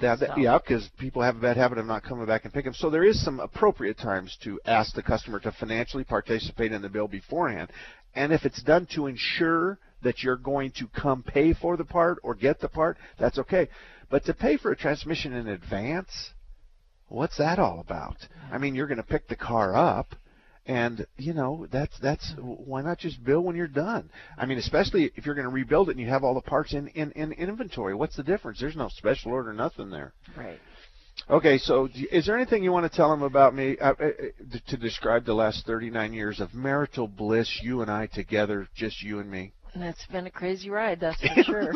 because people have a bad habit of not coming back and picking them. So there is some appropriate times to ask the customer to financially participate in the bill beforehand. And if it's done to ensure that you're going to come pay for the part or get the part, that's okay. But to pay for a transmission in advance, what's that all about? I mean, you're going to pick the car up, and that's why not just bill when you're done? I mean, especially if you're going to rebuild it and you have all the parts in inventory. What's the difference? There's no special order, nothing there. Right. Okay, so is there anything you want to tell them about me to describe the last 39 years of marital bliss, you and I together, just you and me? It's been a crazy ride, that's for sure.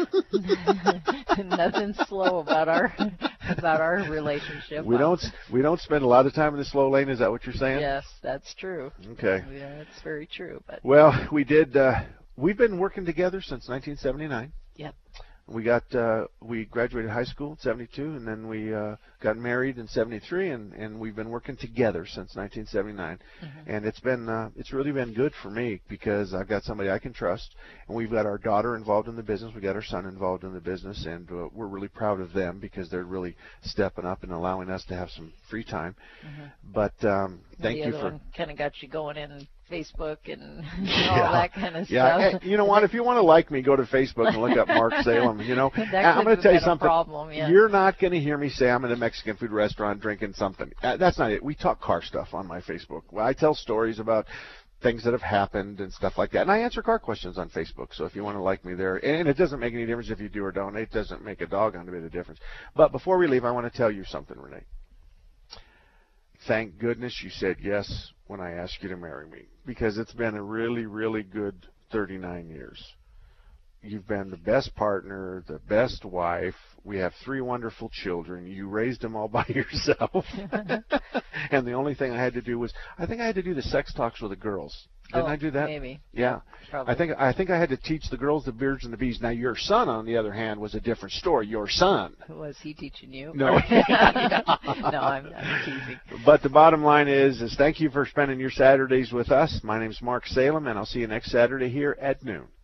Nothing slow about our relationship. We don't spend a lot of time in the slow lane. Is that what you're saying? Yes, that's true. Okay. Yeah, it's very true. But well, we did. We've been working together since 1979. Yep. We graduated high school in 72, and then we got married in 73, and we've been working together since 1979. And it's really been good for me because I've got somebody I can trust, and we've got our daughter involved in the business, we got our son involved in the business, and we're really proud of them because they're really stepping up and allowing us to have some free time. But thank you for. The other one kind of got you going in Facebook and all that kind of stuff. Yeah, you know what? If you want to like me, go to Facebook and look up Mark Salem. You know, I'm going to tell you something. You're not going to hear me say I'm in a Mexican food restaurant drinking something. That's not it. We talk car stuff on my Facebook. I tell stories about things that have happened and stuff like that. And I answer car questions on Facebook. So if you want to like me there, and it doesn't make any difference if you do or don't. It doesn't make a doggone bit of difference. But before we leave, I want to tell you something, Renee. Thank goodness you said yes when I asked you to marry me, because it's been a really, really good 39 years. You've been the best partner, the best wife. We have 3 wonderful children. You raised them all by yourself. And the only thing I had to do was, I think I had to do the sex talks with the girls. Didn't I do that? Maybe. Yeah. Probably. I think I had to teach the girls the birds and the bees. Now, your son, on the other hand, was a different story. Your son. Was he teaching you? No. No, I'm teasing. But the bottom line is thank you for spending your Saturdays with us. My name's Mark Salem, and I'll see you next Saturday here at noon.